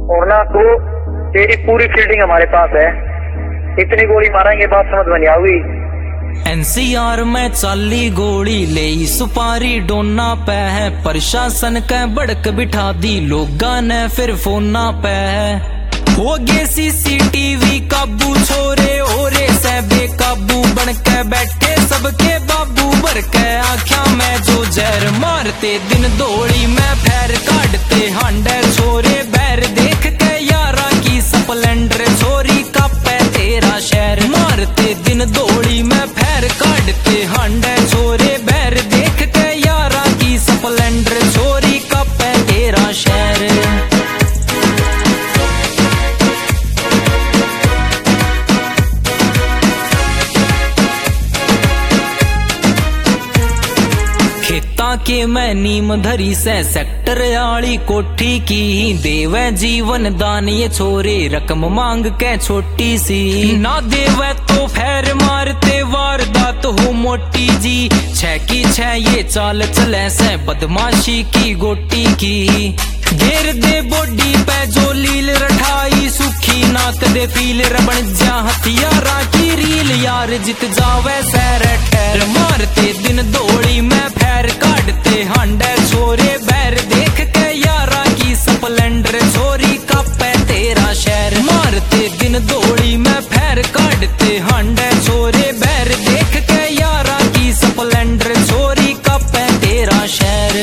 और ना तो तेरी पूरी फील्डिंग हमारे पास है, इतनी गोली मारेंगे बात समझ में नहीं आऊगी। एनसीआर में चाली गोली ले सुपारी डोना पे है, प्रशासन के बड़क बिठा दी लोगा ने फिर फोना पे है। हो गए सीसीटीवी काबू छोरे ओरे से बेकाबू बन के बैठे सबके बाबू भर के आख्या में जो जहर मारते दिन दौड़ी में फैर काटते हांडे छोरे बैर देख के यारा की स्प्लेंडर छोरी का पे तेरा शहर मारते दिन दौड़ी में फैर काटते हांडे छोरे बैर देख के यारा की स्प्लेंडर छोरी का पे तेरा शहर। के मैं नीम धरी से सेक्टर आली कोठी की देवे जीवन दान ये छोरे रकम मांग के छोटी सी ना देवे तो फेर मारते वारदात हो मोटी जी। छह की छह ये चाल चले से बदमाशी की गोटी की घेर दे बॉडी पे जो लील रठाई सुखी नाक दे फील रबण जा हथियारा की रील यार जित जावे सैर ठहर मारते दिन दौड़ी में फैर काटते हांडे छोरे बैर देख के यारा की स्प्लेंडर छोरी का पे तेरा शहर मारते दिन दौड़ी में फैर काटते हांडे छोरे बैर देख के यारा की स्प्लेंडर छोरी का पे तेरा शहर।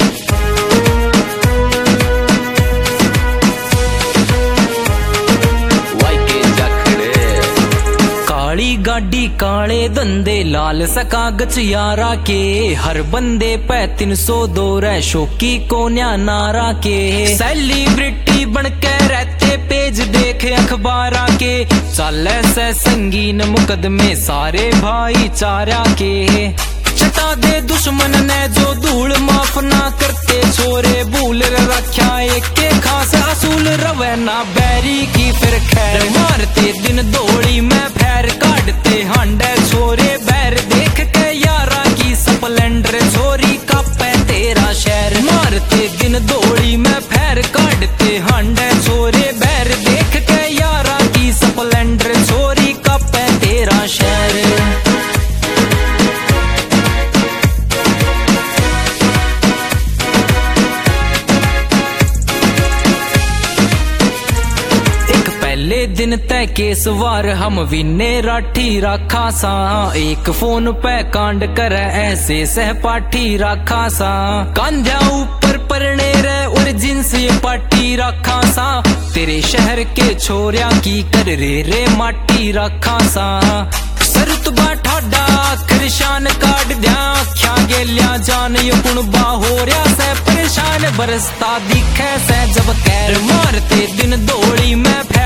गाड़ी काले धंधे लाल सा कागज यारा के हर बंदे पे 302 रे शोकी को न्या नारा के सेलिब्रिटी बन के रहते पेज देखे अखबारा के चले से संगीन मुकदमे सारे भाईचारा के चटा दे दुश्मन ने जो धूल माफ ना करते छोरे भूल रखा एक के खास असूल रवे ना बैरी की फिर खैर मारते दिन दौड़ी में फैर काटते हांडे छोरे बैर देख के यारा की स्प्लेंडर छोरी का पे तेरा शहर मारते दिन दौड़ी में फैर काटते हांडे छोरे बैर देख के यारा की स्प्लेंडर छोरी का पे तेरा शहर। पहले दिन तय केस वार हम विने राठी राखा सा एक फोन पे कांड करे ऐसे सहपाठी राखा सा कांध्या ऊपर परने रे और जिनस ये पाटी राखा सा तेरे शहर के छोरिया की कर रे माटी राखा सा सरुतबा ठाडा खरशान काट द्या क्या गेलिया जान यो कुणबा हो रहा से परेशान बरसता दिखे से जब कैर मारते दिन दौड़ी में